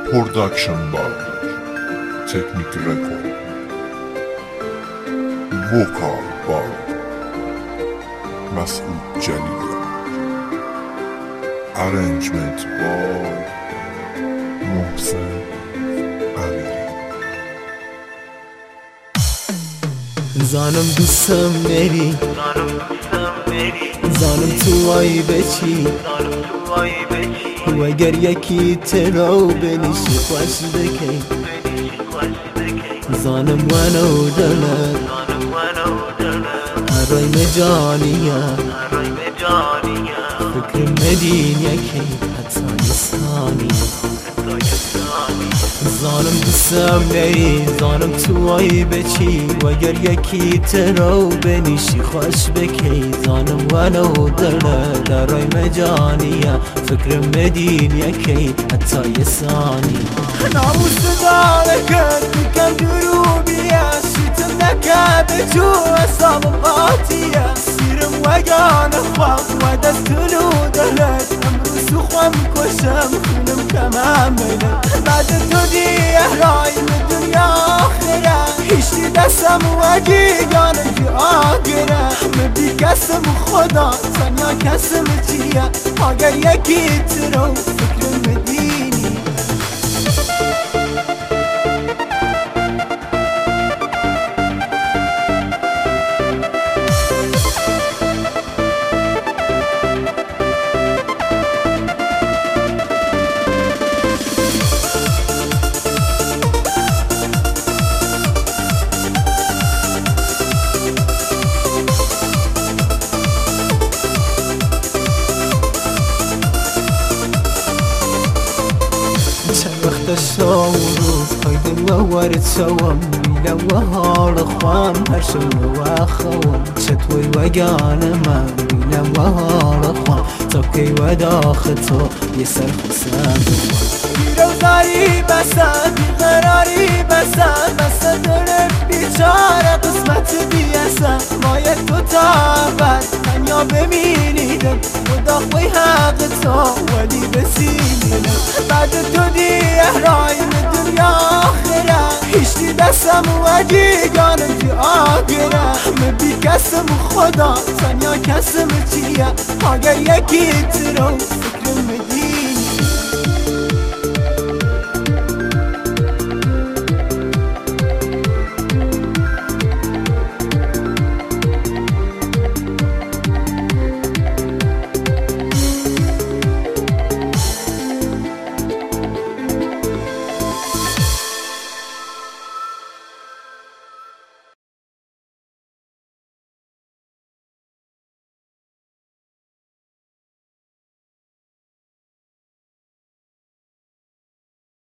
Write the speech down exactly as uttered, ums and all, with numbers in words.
Production by Technic Record. Vocal by Masoud Jalila. Arrangement by محسن امیری. زانم دوستم نری، زانم تو آی بچی، و اگر یکی تراو بنیشی خوش بکی، زانم ونو دلت هرای مجانیه، فکر مدین یکی حتی ثانیه. زانم دوستم نری، زانم تو آی بچی، و اگر یکی تراو بنیشی خوش بکی، زانم ولو دلت درای مجانیه، فکر مدین یکی حتی یه ثانی. ناموس دارکت بکن دروبیه، شیتم نکرده جو اصاب قاطیه، سیرم وگان خواب و دستلو دلت، امروز خوام کشم خونم کمم بله، بعد تو دیه رایم دنیا آخره، هیچی دستم وگیگانه که آگره، مبی کسم خدا تنیا کسم چیه، اگر یکی ترو فکر مدینی. شام روز هایدن و وارد شوم، بیلم و حال خوام هر شم و خوام، چطوی و گانه من بیلم و حال خوام، تا کی و داخل تو یه سر خسم بیروزاری بسن، بیقراری بسن، بسن دل بیچاره قسمت دیسن، باید تو تابد من یا بمینیدم، خدا خوی حق تو ولی بسیدم، بعد تو دیه رایم دنیا آخره، هیچی دستم وگیگانم که آگره، مبی کسم خدا تنیا کسم چیه، اگر یکی ترو فکر مدی.